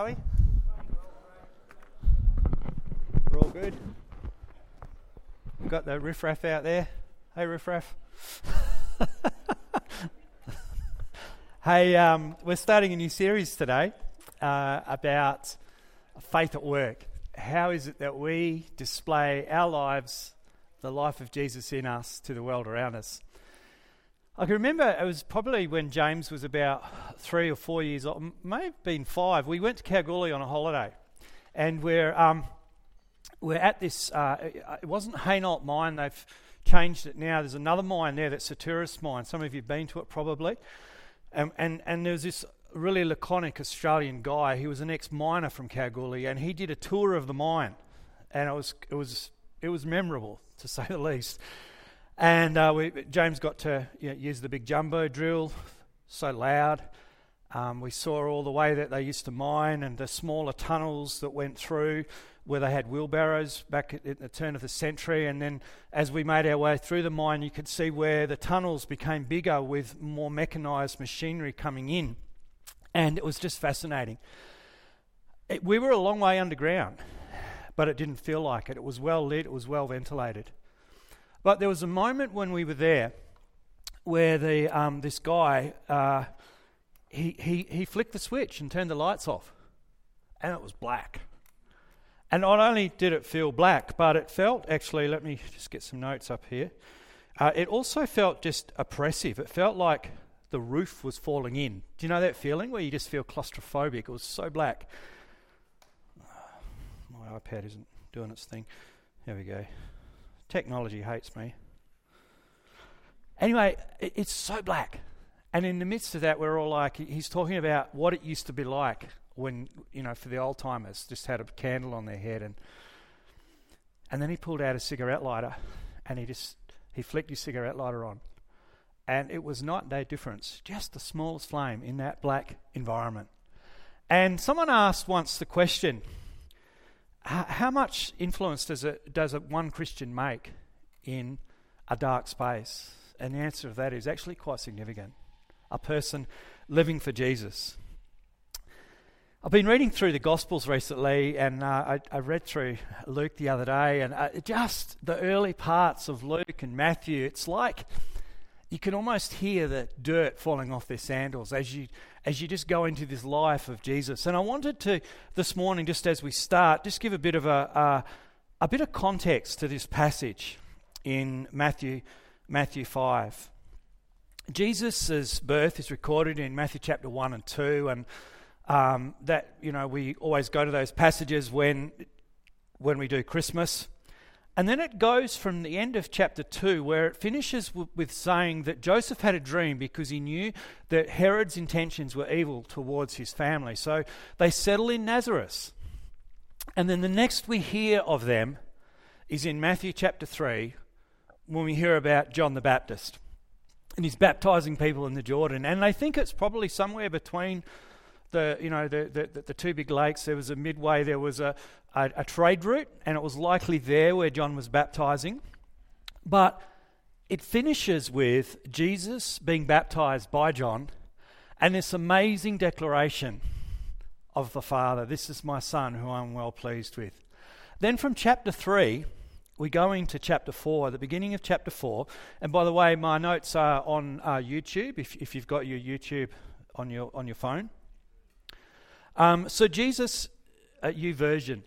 are we? We're all good. We've got the riffraff out there. Hey, riffraff. Hey, we're starting a new series today about faith at work. How is it that we display our lives, the life of Jesus in us, to the world around us? I can remember it was probably when James was about 3 or 4 years old, may have been 5. We went to Kalgoorlie on a holiday, and we're at this. It wasn't Hainault Mine; they've changed it now. There's another mine there that's a tourist mine. Some of you've been to it probably, and there was this really laconic Australian guy. He was an ex-miner from Kalgoorlie, and he did a tour of the mine, and it was memorable, to say the least. And James got to use the big jumbo drill, so loud. We saw all the way that they used to mine and the smaller tunnels that went through where they had wheelbarrows back at the turn of the century. And then as we made our way through the mine, you could see where the tunnels became bigger with more mechanised machinery coming in. And it was just fascinating. We were a long way underground, but it didn't feel like it. It was well lit, it was well ventilated. But there was a moment when we were there where this guy, he flicked the switch and turned the lights off, and it was black. And not only did it feel black, but it felt, actually, let me just get some notes up here, it also felt just oppressive. It felt like the roof was falling in. Do you know that feeling where you just feel claustrophobic? It was so black. My iPad isn't doing its thing. There we go. Technology hates me. Anyway, it's so black. And in the midst of that, we're all like, he's talking about what it used to be like when, for the old timers, just had a candle on their head. And then he pulled out a cigarette lighter and he flicked his cigarette lighter on. And it was night and day difference, just the smallest flame in that black environment. And someone asked once the question, how much influence does one Christian make in a dark space? And the answer to that is actually quite significant. A person living for Jesus. I've been reading through the Gospels recently, and I read through Luke the other day, and just the early parts of Luke and Matthew, it's like you can almost hear the dirt falling off their sandals as you just go into this life of Jesus. And I wanted to, this morning, just as we start, just give a bit of a bit of context to this passage in Matthew 5. Jesus' birth is recorded in Matthew chapter 1 and 2, and we always go to those passages when we do Christmas. And then it goes from the end of chapter 2, where it finishes with saying that Joseph had a dream because he knew that Herod's intentions were evil towards his family. So they settle in Nazareth. And then the next we hear of them is in Matthew chapter 3, when we hear about John the Baptist. And he's baptizing people in the Jordan. And they think it's probably somewhere between the two big lakes. There was a midway, there was a trade route, and it was likely there where John was baptizing. But it finishes with Jesus being baptized by John and this amazing declaration of the Father, "This is my Son who I'm well pleased with." Then from chapter 3, we go into chapter 4, the beginning of chapter 4. And by the way, my notes are on YouTube, if you've got your YouTube on your phone. So Jesus, YouVersion,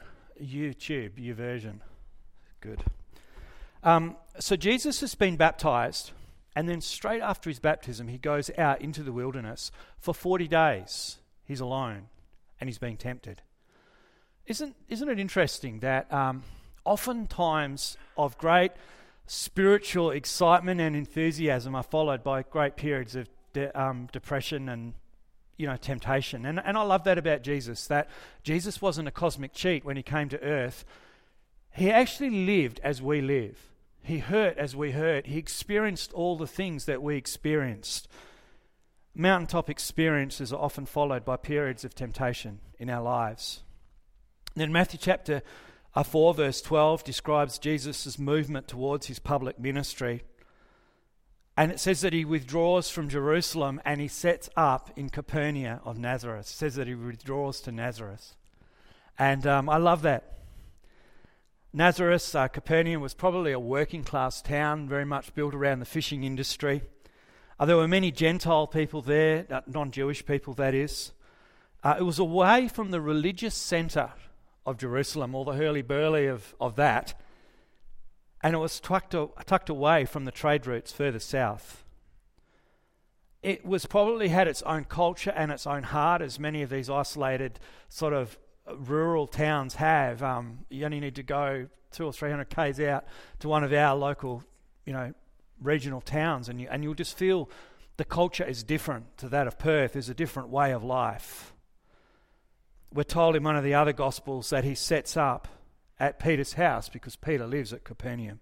good. So Jesus has been baptized, and then straight after his baptism, he goes out into the wilderness for 40 days. He's alone, and he's being tempted. Isn't it interesting that oftentimes of great spiritual excitement and enthusiasm are followed by great periods of depression and temptation. And I love that about Jesus, that Jesus wasn't a cosmic cheat when he came to earth. He actually lived as we live. He hurt as we hurt. He experienced all the things that we experienced. Mountaintop experiences are often followed by periods of temptation in our lives. Then Matthew chapter 4 verse 12 describes Jesus' movement towards his public ministry. And it says that he withdraws from Jerusalem and he sets up in Capernaum of Nazareth. It says that he withdraws to Nazareth. And I love that. Nazareth, Capernaum, was probably a working class town, very much built around the fishing industry. There were many Gentile people there, non-Jewish people that is. It was away from the religious centre of Jerusalem, all the hurly-burly of that. And it was tucked away from the trade routes further south. It was probably had its own culture and its own heart, as many of these isolated sort of rural towns have. You only need to go 200 or 300 k's out to one of our local, regional towns, and you'll just feel the culture is different to that of Perth. There's a different way of life. We're told in one of the other Gospels that he sets up at Peter's house because Peter lives at Capernaum.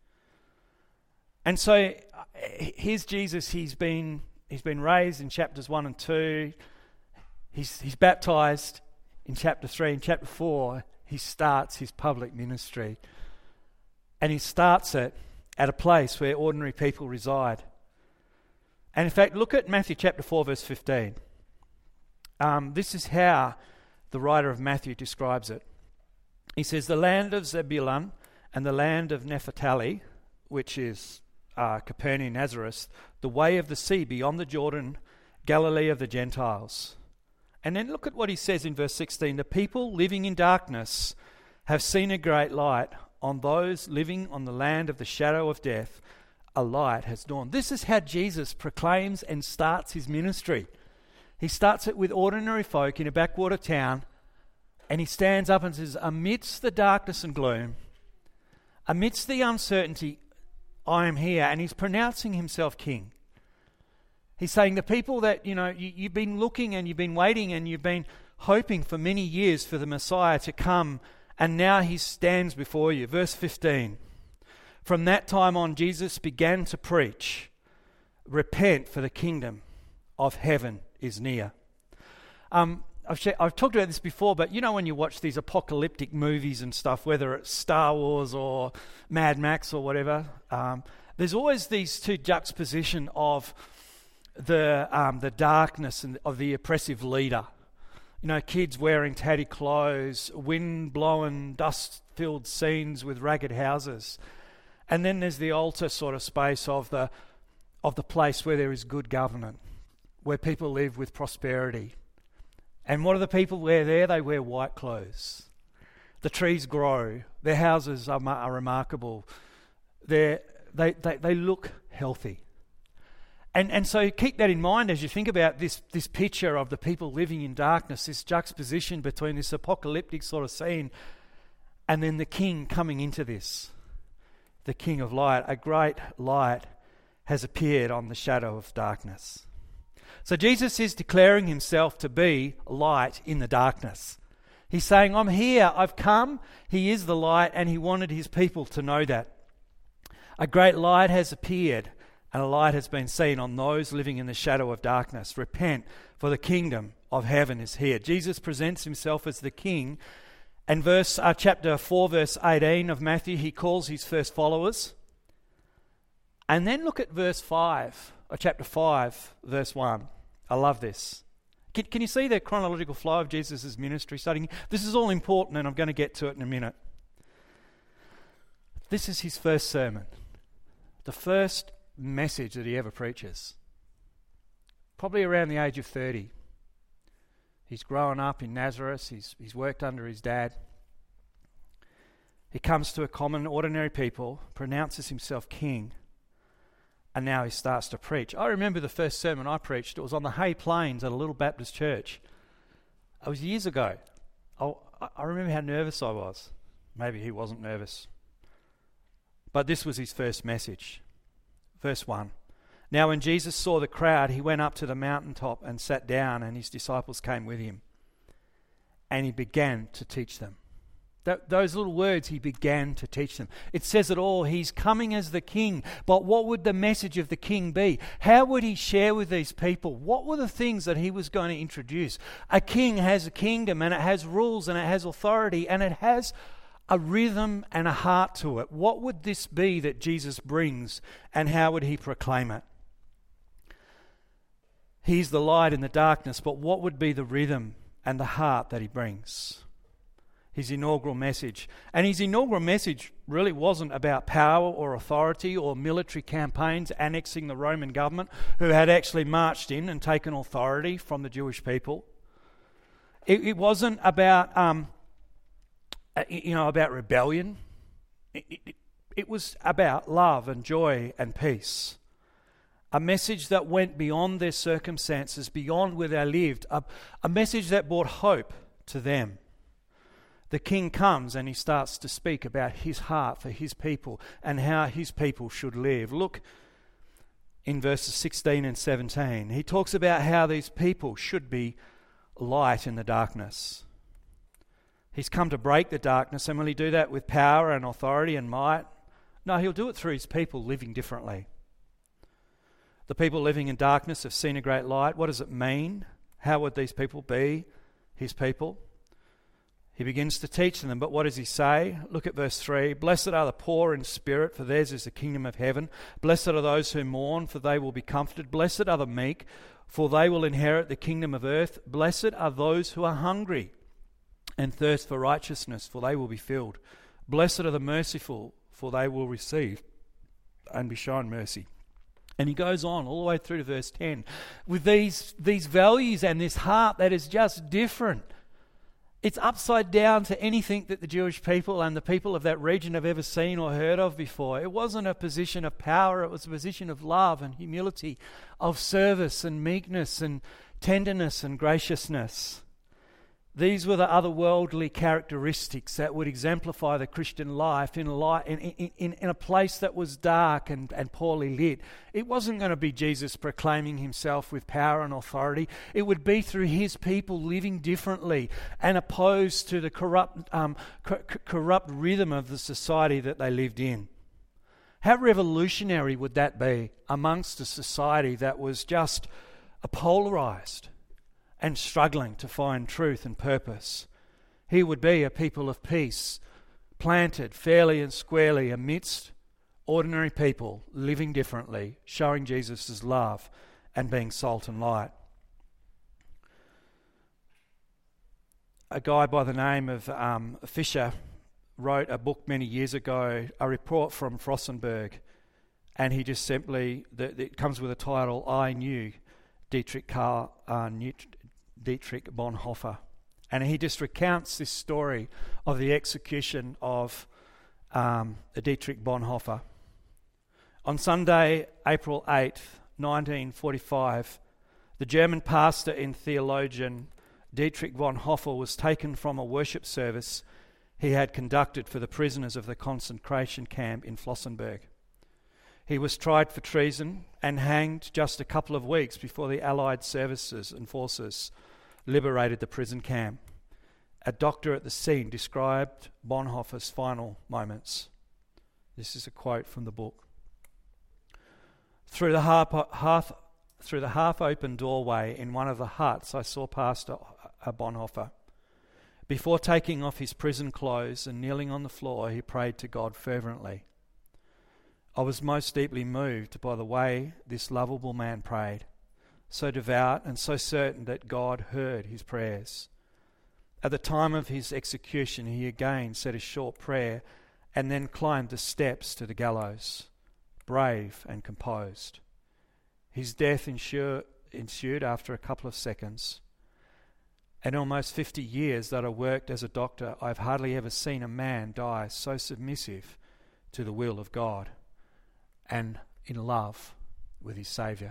And so here's Jesus. He's been raised in chapters 1 and 2. He's baptized in chapter 3. In chapter 4, he starts his public ministry. And he starts it at a place where ordinary people reside. And in fact, look at Matthew chapter 4, verse 15. This is how the writer of Matthew describes it. He says, the land of Zebulun and the land of Naphtali, which is Capernaum, Nazareth, the way of the sea beyond the Jordan, Galilee of the Gentiles. And then look at what he says in verse 16. The people living in darkness have seen a great light. On those living on the land of the shadow of death, a light has dawned. This is how Jesus proclaims and starts his ministry. He starts it with ordinary folk in a backwater town, and he stands up and says, amidst the darkness and gloom, amidst the uncertainty, I am here. And he's pronouncing himself king. He's saying the people that, you've been looking and you've been waiting and you've been hoping for many years for the Messiah to come, and now he stands before you. Verse 15. From that time on, Jesus began to preach, repent, for the kingdom of heaven is near. I've talked about this before, but when you watch these apocalyptic movies and stuff, whether it's Star Wars or Mad Max or whatever, there's always these two juxtaposition of the darkness and of the oppressive leader. Kids wearing tatty clothes, wind-blown, dust-filled scenes with ragged houses. And then there's the altar sort of space of the place where there is good government, where people live with prosperity. And what do the people wear there? They wear white clothes. The trees grow. Their houses are remarkable. They look healthy. And so keep that in mind as you think about this picture of the people living in darkness, this juxtaposition between this apocalyptic sort of scene and then the king coming into this, the king of light. A great light has appeared on the shadow of darkness. So Jesus is declaring himself to be light in the darkness. He's saying, I'm here, I've come. He is the light, and he wanted his people to know that. A great light has appeared, and a light has been seen on those living in the shadow of darkness. Repent, for the kingdom of heaven is here. Jesus presents himself as the king. And chapter 4, verse 18 of Matthew, he calls his first followers. And then look at verse 5, or chapter 5, verse 1. I love this. Can you see the chronological flow of Jesus' ministry starting? This is all important, and I'm going to get to it in a minute. This is his first sermon. The first message that he ever preaches. Probably around the age of 30. He's grown up in Nazareth. He's worked under his dad. He comes to a common, ordinary people, pronounces himself king, and now he starts to preach. I remember the first sermon I preached. It was on the Hay Plains at a little Baptist church. It was years ago. I remember how nervous I was. Maybe he wasn't nervous. But this was his first message. Verse 1. Now when Jesus saw the crowd, he went up to the mountaintop and sat down, and his disciples came with him. And he began to teach them. Those little words, he began to teach them. It says it all. He's coming as the king. But what would the message of the king be? How would he share with these people? What were the things that he was going to introduce? A king has a kingdom, and it has rules, and it has authority, and it has a rhythm and a heart to it. What would this be that Jesus brings, and how would he proclaim it? He's the light in the darkness, but what would be the rhythm and the heart that he brings? His inaugural message. And his inaugural message really wasn't about power or authority or military campaigns annexing the Roman government, who had actually marched in and taken authority from the Jewish people. It wasn't about about rebellion. It was about love and joy and peace. A message that went beyond their circumstances, beyond where they lived. A message that brought hope to them. The king comes and he starts to speak about his heart for his people and how his people should live. Look in verses 16 and 17. He talks about how these people should be light in the darkness. He's come to break the darkness, and will he do that with power and authority and might? No, he'll do it through his people living differently. The people living in darkness have seen a great light. What does it mean? How would these people be his people? He begins to teach them, but what does he say? Look at verse 3. Blessed are the poor in spirit, for theirs is the kingdom of heaven. Blessed are those who mourn, for they will be comforted. Blessed are the meek, for they will inherit the kingdom of earth. Blessed are those who are hungry and thirst for righteousness, for they will be filled. Blessed are the merciful, for they will receive and be shown mercy. And he goes on all the way through to verse 10 with these values and this heart that is just different. It's upside down to anything that the Jewish people and the people of that region have ever seen or heard of before. It wasn't a position of power, it was a position of love and humility, of service and meekness and tenderness and graciousness. These were the otherworldly characteristics that would exemplify the Christian life in a place that was dark and poorly lit. It wasn't going to be Jesus proclaiming himself with power and authority. It would be through his people living differently and opposed to the corrupt rhythm of the society that they lived in. How revolutionary would that be amongst a society that was just polarized and struggling to find truth and purpose? He would be a people of peace, planted fairly and squarely amidst ordinary people, living differently, showing Jesus' love and being salt and light. A guy by the name of Fisher wrote a book many years ago, a report from Frossenberg, and he just simply, it comes with a title, I Knew Dietrich Bonhoeffer. And he just recounts this story of the execution of Dietrich Bonhoeffer. On Sunday, April 8th, 1945, the German pastor and theologian Dietrich Bonhoeffer was taken from a worship service he had conducted for the prisoners of the concentration camp in Flossenburg. He was tried for treason and hanged just a couple of weeks before the Allied services and forces liberated the prison camp. A doctor at the scene described Bonhoeffer's final moments. This is a quote from the book. Through the half-open doorway in one of the huts, I saw Pastor Bonhoeffer. Before taking off his prison clothes and kneeling on the floor, he prayed to God fervently. I was most deeply moved by the way this lovable man prayed, so devout and so certain that God heard his prayers. At the time of his execution, he again said a short prayer and then climbed the steps to the gallows, brave and composed. His death ensued after a couple of seconds. In almost 50 years that I worked as a doctor, I've hardly ever seen a man die so submissive to the will of God and in love with his Saviour.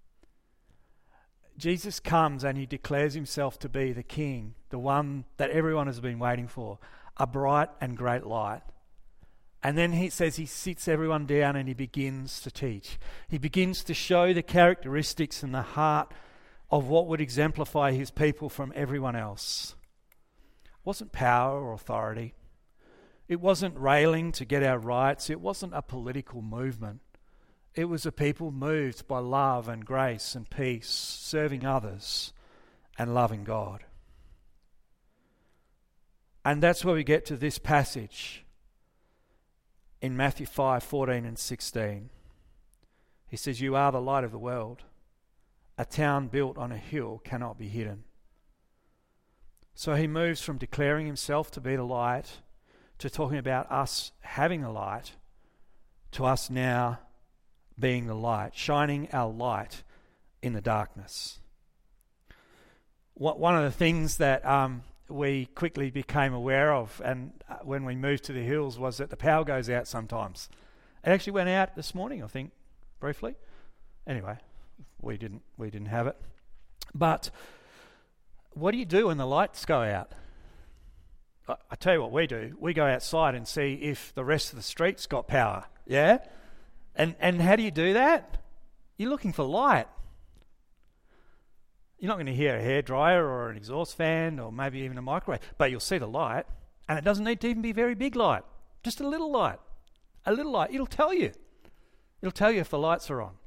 Jesus comes and he declares himself to be the King, the one that everyone has been waiting for, a bright and great light. And then he says he sits everyone down and he begins to teach. He begins to show the characteristics and the heart of what would exemplify his people from everyone else. It wasn't power or authority. It wasn't railing to get our rights. It wasn't a political movement. It was a people moved by love and grace and peace, serving others and loving God. And that's where we get to this passage in Matthew 5:14 and 16. He says, "You are the light of the world. A town built on a hill cannot be hidden." So he moves from declaring himself to be the light to talking about us having the light to us now being the light, shining our light in the darkness. One of the things that we quickly became aware of, and when we moved to the hills, was that the power goes out sometimes. It actually went out this morning, I think, briefly. Anyway, we didn't have it. But what do you do when the lights go out? I tell you what we do. We go outside and see if the rest of the street's got power. Yeah? And how do you do that? You're looking for light. You're not going to hear a hairdryer or an exhaust fan or maybe even a microwave, but you'll see the light, and it doesn't need to even be very big light. Just a little light. A little light. It'll tell you. It'll tell you if the lights are on.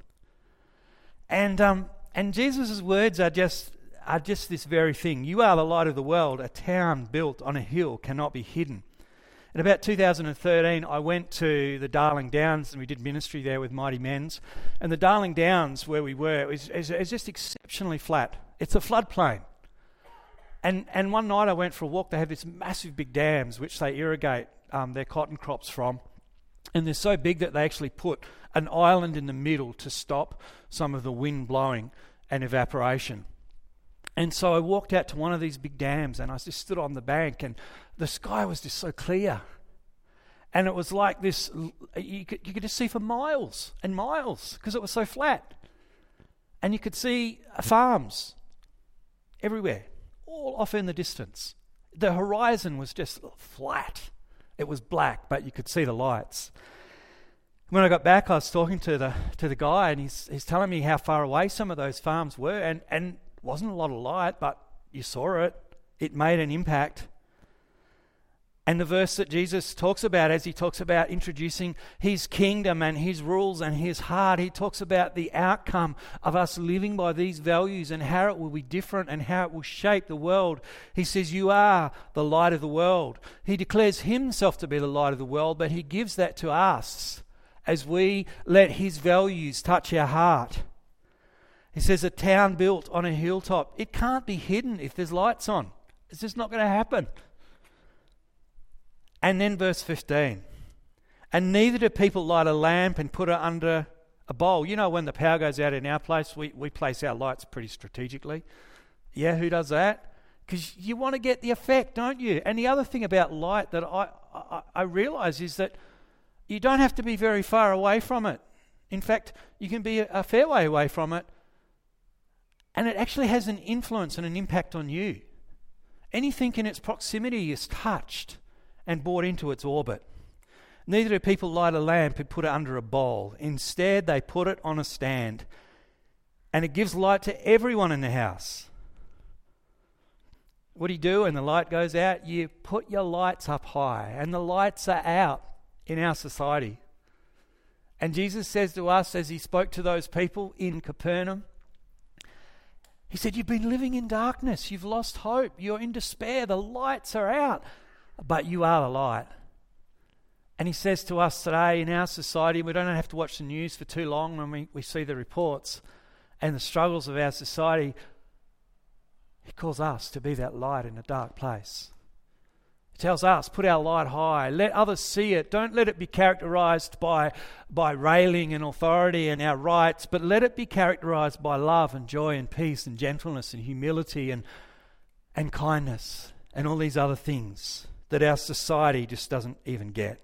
And Jesus' words are just this very thing. You are the light of the world. A town built on a hill cannot be hidden. In about 2013, I went to the Darling Downs and we did ministry there with Mighty Men's. And the Darling Downs, where we were, is just exceptionally flat. It's a floodplain. And one night I went for a walk. They have these massive big dams which they irrigate their cotton crops from. And they're so big that they actually put an island in the middle to stop some of the wind blowing and evaporation. And so I walked out to one of these big dams and I just stood on the bank, and the sky was just so clear. And it was like this, you could just see for miles and miles because it was so flat. And you could see farms everywhere, all off in the distance. The horizon was just flat. It was black, but you could see the lights. When I got back, I was talking to the guy, and he's telling me how far away some of those farms were, and wasn't a lot of light, but you saw it. It made an impact. And the verse that Jesus talks about as he talks about introducing his kingdom and his rules and his heart, he talks about the outcome of us living by these values and how it will be different and how it will shape the world. He says, you are the light of the world. He declares himself to be the light of the world, but he gives that to us as we let his values touch our heart. He says a town built on a hilltop, it can't be hidden if there's lights on. It's just not going to happen. And then verse 15. And neither do people light a lamp and put it under a bowl. You know, when the power goes out in our place, we place our lights pretty strategically. Yeah, who does that? Because you want to get the effect, don't you? And the other thing about light that I realise is that you don't have to be very far away from it. In fact, you can be a fair way away from it, and it actually has an influence and an impact on you. Anything in its proximity is touched and brought into its orbit. Neither do people light a lamp and put it under a bowl. Instead, they put it on a stand, and it gives light to everyone in the house. What do you do when the light goes out? You put your lights up high, and the lights are out in our society. And Jesus says to us, as he spoke to those people in Capernaum, he said, you've been living in darkness. You've lost hope. You're in despair. The lights are out, but you are the light. And he says to us today in our society, we don't have to watch the news for too long when we see the reports and the struggles of our society. He calls us to be that light in a dark place. He tells us, put our light high. Let others see it. Don't let it be characterized by railing and authority and our rights, but let it be characterized by love and joy and peace and gentleness and humility and kindness and all these other things that our society just doesn't even get.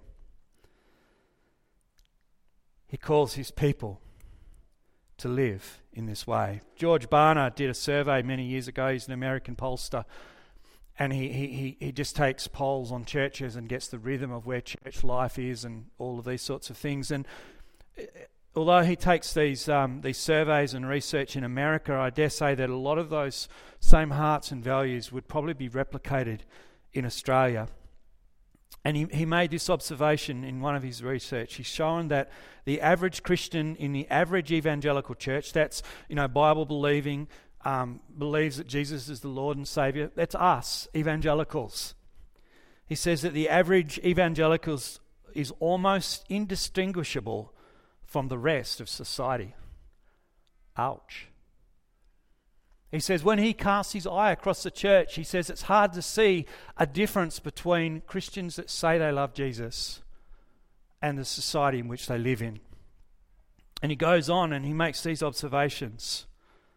He calls his people to live in this way. George Barna did a survey many years ago. He's an American pollster. And he just takes polls on churches and gets the rhythm of where church life is and all of these sorts of things. And although he takes these surveys and research in America, I dare say that a lot of those same hearts and values would probably be replicated in Australia. And he made this observation in one of his research. He's shown that the average Christian in the average evangelical church, that's, Bible believing, believes that Jesus is the Lord and Saviour. That's us, evangelicals. He says that the average evangelical is almost indistinguishable from the rest of society. Ouch. He says when he casts his eye across the church, he says it's hard to see a difference between Christians that say they love Jesus and the society in which they live in. And he goes on and he makes these observations.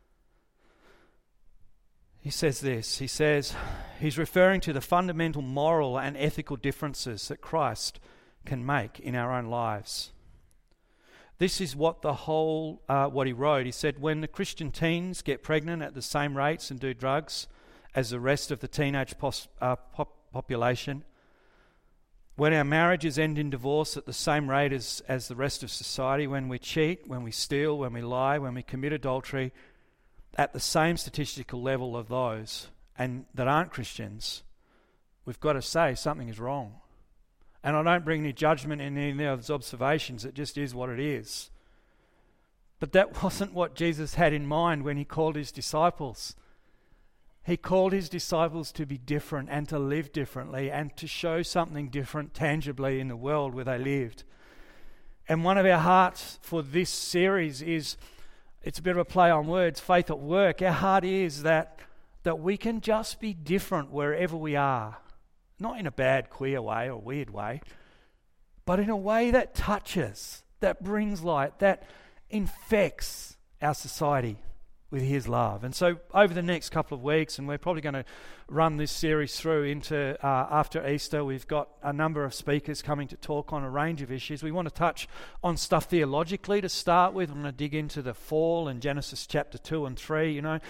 He says this, he says, he's referring to the fundamental moral and ethical differences that Christ can make in our own lives. This is what what he wrote. He said, when the Christian teens get pregnant at the same rates and do drugs as the rest of the teenage population, when our marriages end in divorce at the same rate as the rest of society, when we cheat, when we steal, when we lie, when we commit adultery, at the same statistical level of those and that aren't Christians, we've got to say something is wrong. And I don't bring any judgment in any of those observations. It just is what it is. But that wasn't what Jesus had in mind when he called his disciples. He called his disciples to be different and to live differently and to show something different tangibly in the world where they lived. And one of our hearts for this series is, it's a bit of a play on words, faith at work. Our heart is that we can just be different wherever we are. Not in a bad, queer way or weird way, but in a way that touches, that brings light, that infects our society with his love. And so over the next couple of weeks, and we're probably going to run this series through into after Easter, we've got a number of speakers coming to talk on a range of issues. We want to touch on stuff theologically to start with. I'm going to dig into the fall in Genesis chapter 2 and 3. You know,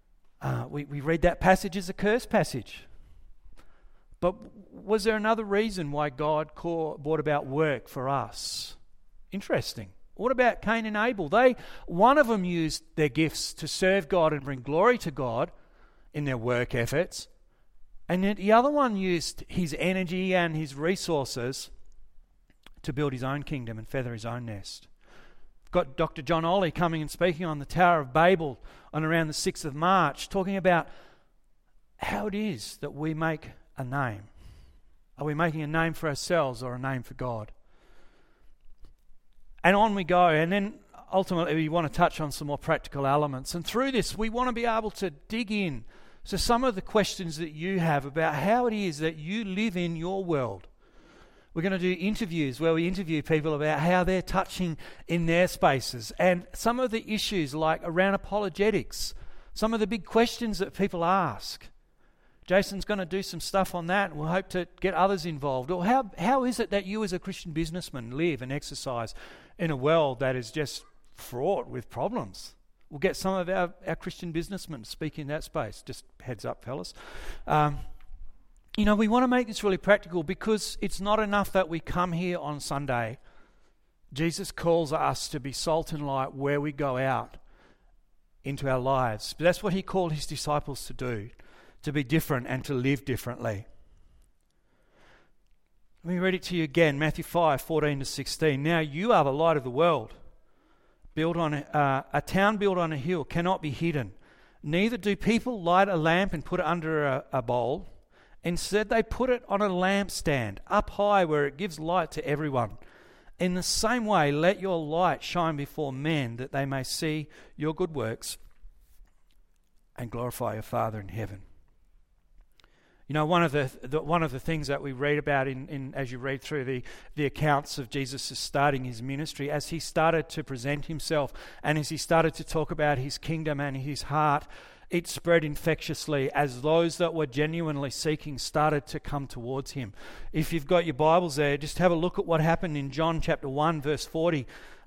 we read that passage as a curse passage. But was there another reason why God brought about work for us? Interesting. What about Cain and Abel? One of them used their gifts to serve God and bring glory to God in their work efforts, and yet the other one used his energy and his resources to build his own kingdom and feather his own nest. We've got Dr. John Ollie coming and speaking on the Tower of Babel on around the 6th of March, talking about how it is that we make a name. Are we making a name for ourselves or a name for God? And on we go. And then ultimately we want to touch on some more practical elements. And through this, we want to be able to dig in to some of the questions that you have about how it is that you live in your world. We're going to do interviews where we interview people about how they're touching in their spaces. And some of the issues like around apologetics, some of the big questions that people ask. Jason's going to do some stuff on that. We'll hope to get others involved. Or how is it that you as a Christian businessman live and exercise in a world that is just fraught with problems? We'll get some of our Christian businessmen to speak in that space. Just heads up, fellas. We want to make this really practical because it's not enough that we come here on Sunday. Jesus calls us to be salt and light where we go out into our lives. But that's what he called his disciples to do. To be different and to live differently. Let me read it to you again, Matthew 5:14-16. Now you are the light of the world. A town built on a hill cannot be hidden. Neither do people light a lamp and put it under a bowl. Instead they put it on a lampstand, up high where it gives light to everyone. In the same way, let your light shine before men that they may see your good works and glorify your Father in heaven. You know, one of the things that we read about in as you read through the accounts of Jesus starting his ministry, as he started to present himself and as he started to talk about his kingdom and his heart, it spread infectiously as those that were genuinely seeking started to come towards him. If you've got your Bibles there, just have a look at what happened in John chapter 1 verse 40.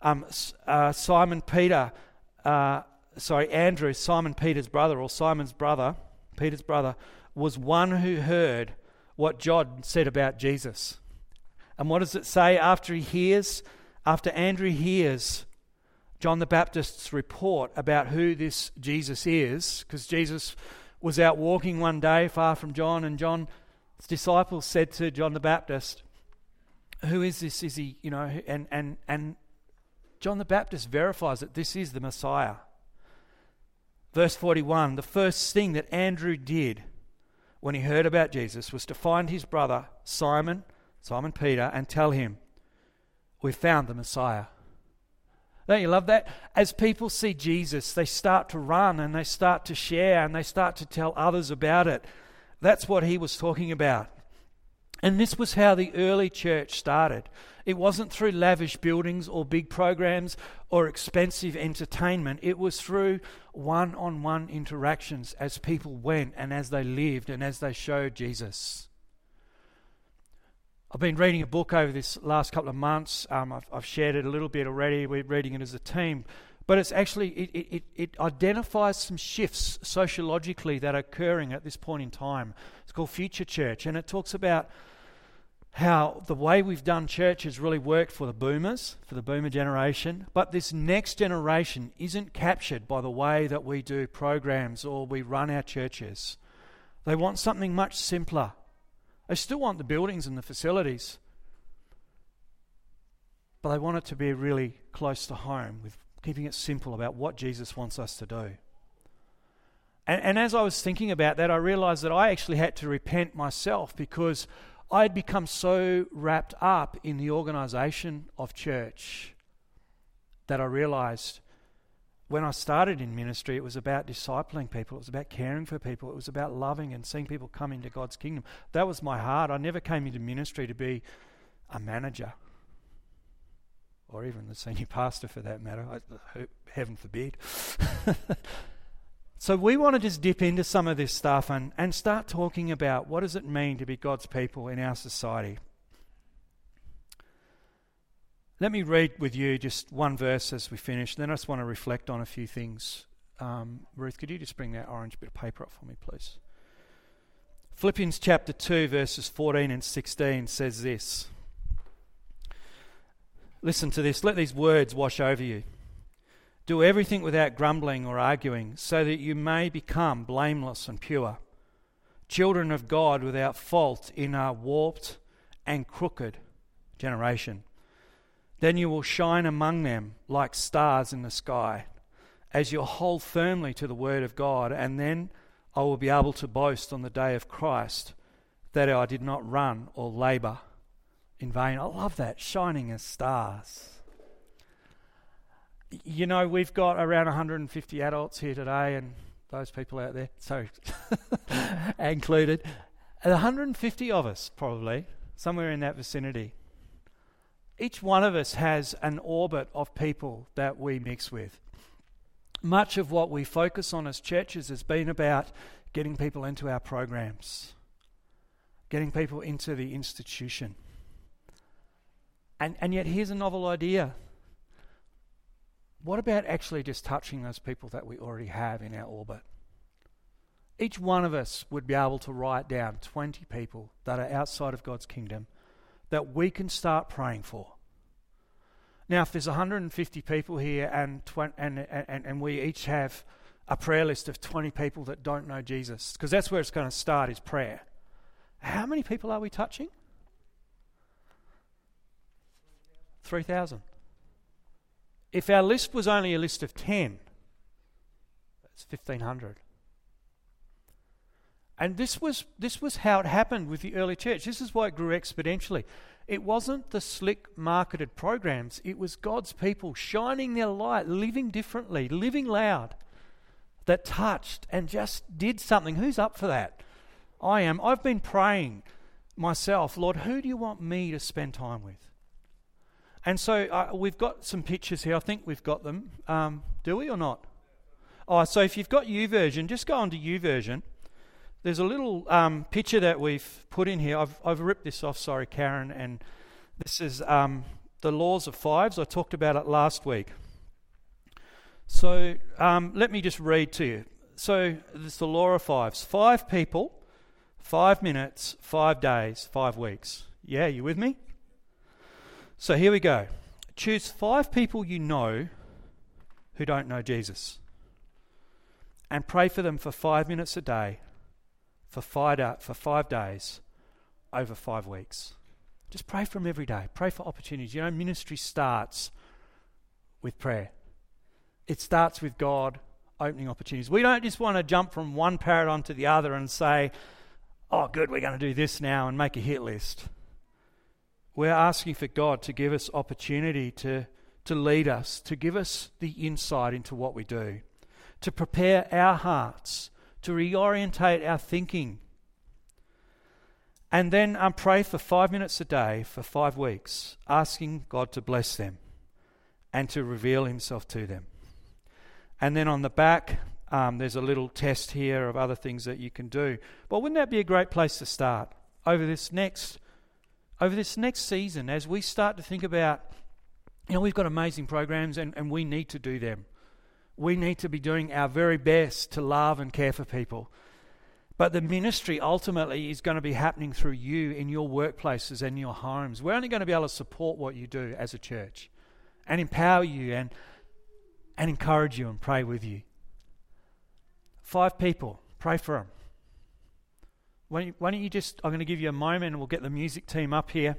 Andrew, Simon Peter's brother, or Simon's brother, Peter's brother, was one who heard what John said about Jesus. And what does it say after Andrew hears John the Baptist's report about who this Jesus is? Because Jesus was out walking one day far from John, and John's disciples said to John the Baptist, "Who is this? Is he, and John the Baptist verifies that this is the Messiah." Verse 41, the first thing that Andrew did when he heard about Jesus, was to find his brother Simon Peter, and tell him, "We've found the Messiah." Don't you love that? As people see Jesus, they start to run and they start to share and they start to tell others about it. That's what he was talking about. And this was how the early church started. It wasn't through lavish buildings or big programs or expensive entertainment. It was through one-on-one interactions as people went and as they lived and as they showed Jesus. I've been reading a book over this last couple of months. I've shared it a little bit already. We're reading it as a team. But it's actually, it identifies some shifts sociologically that are occurring at this point in time. It's called Future Church, and it talks about how the way we've done church has really worked for the boomers, for the boomer generation, but this next generation isn't captured by the way that we do programs or we run our churches. They want something much simpler. They still want the buildings and the facilities, but they want it to be really close to home, with keeping it simple about what Jesus wants us to do. And as I was thinking about that, I realized that I actually had to repent myself, because I had become so wrapped up in the organization of church that I realized when I started in ministry, it was about discipling people. It was about caring for people. It was about loving and seeing people come into God's kingdom. That was my heart. I never came into ministry to be a manager, or even the senior pastor for that matter. Heaven forbid. So we want to just dip into some of this stuff and start talking about what does it mean to be God's people in our society. Let me read with you just one verse as we finish. Then I just want to reflect on a few things. Ruth, could you just bring that orange bit of paper up for me, please? Philippians chapter 2, verses 14 and 16 says this. Listen to this. Let these words wash over you. Do everything without grumbling or arguing, so that you may become blameless and pure, children of God without fault in a warped and crooked generation. Then you will shine among them like stars in the sky, as you hold firmly to the word of God, and then I will be able to boast on the day of Christ that I did not run or labour in vain. I love that, shining as stars. You know, we've got around 150 adults here today, and those people out there, sorry, included. 150 of us, probably, somewhere in that vicinity. Each one of us has an orbit of people that we mix with. Much of what we focus on as churches has been about getting people into our programs, getting people into the institution. And yet here's a novel idea. What about actually just touching those people that we already have in our orbit? Each one of us would be able to write down 20 people that are outside of God's kingdom that we can start praying for. Now, if there's 150 people here and we each have a prayer list of 20 people that don't know Jesus, because that's where it's going to start, is prayer. How many people are we touching? 3,000. If our list was only a list of 10, that's 1,500. And this was how it happened with the early church. This is why it grew exponentially. It wasn't the slick marketed programs. It was God's people shining their light, living differently, living loud, that touched and just did something. Who's up for that? I am. I've been praying myself, Lord, who do you want me to spend time with? And so we've got some pictures here. I think we've got them. Do we or not? Oh, so if you've got YouVersion, just go on to YouVersion. There's a little picture that we've put in here. I've ripped this off, sorry, Karen. And this is the laws of fives. I talked about it last week. So let me just read to you. So it's the law of fives. 5 people, 5 minutes, 5 days, 5 weeks. Yeah, you with me? So here we go. Choose 5 people you know who don't know Jesus, and pray for them for 5 minutes a day, for 5 days, over 5 weeks. Just pray for them every day. Pray for opportunities. You know, ministry starts with prayer. It starts with God opening opportunities. We don't just want to jump from one paradigm to the other and say, oh, good, we're going to do this now and make a hit list. We're asking for God to give us opportunity to lead us, to give us the insight into what we do, to prepare our hearts, to reorientate our thinking. And then pray for 5 minutes a day for 5 weeks, asking God to bless them and to reveal himself to them. And then on the back, there's a little test here of other things that you can do. But wouldn't that be a great place to start over this next season, as we start to think about, we've got amazing programs and we need to do them. We need to be doing our very best to love and care for people. But the ministry ultimately is going to be happening through you in your workplaces and your homes. We're only going to be able to support what you do as a church and empower you and encourage you and pray with you. 5 people, pray for them. Why don't you I'm going to give you a moment and we'll get the music team up here.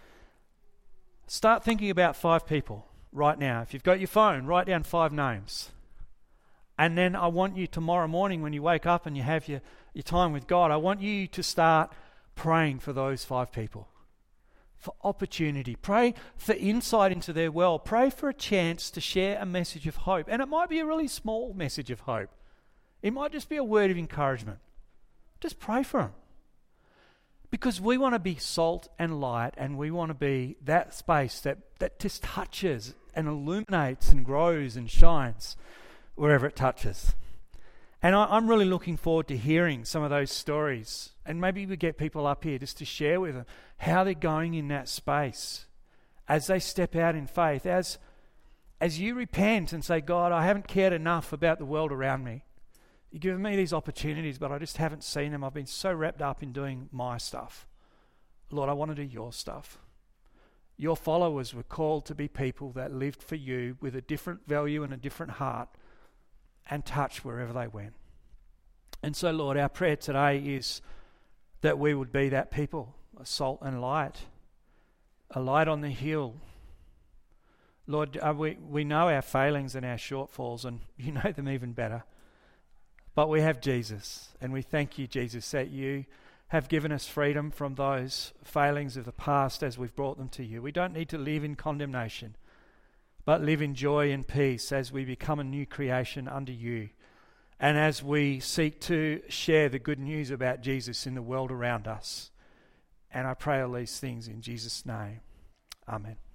Start thinking about 5 people right now. If you've got your phone, write down 5 names. And then I want you tomorrow morning when you wake up and you have your time with God, I want you to start praying for those 5 people. For opportunity. Pray for insight into their world. Pray for a chance to share a message of hope. And it might be a really small message of hope. It might just be a word of encouragement. Just pray for them. Because we want to be salt and light, and we want to be that space that just touches and illuminates and grows and shines wherever it touches. And I'm really looking forward to hearing some of those stories. And maybe we get people up here just to share with them how they're going in that space as they step out in faith. As you repent and say, God, I haven't cared enough about the world around me. You've given me these opportunities, but I just haven't seen them. I've been so wrapped up in doing my stuff. Lord, I want to do your stuff. Your followers were called to be people that lived for you with a different value and a different heart and touch wherever they went. And so, Lord, our prayer today is that we would be that people, a salt and light, a light on the hill. Lord, we know our failings and our shortfalls, and you know them even better. But we have Jesus, and we thank you, Jesus, that you have given us freedom from those failings of the past as we've brought them to you. We don't need to live in condemnation, but live in joy and peace as we become a new creation under you, and as we seek to share the good news about Jesus in the world around us. And I pray all these things in Jesus' name. Amen.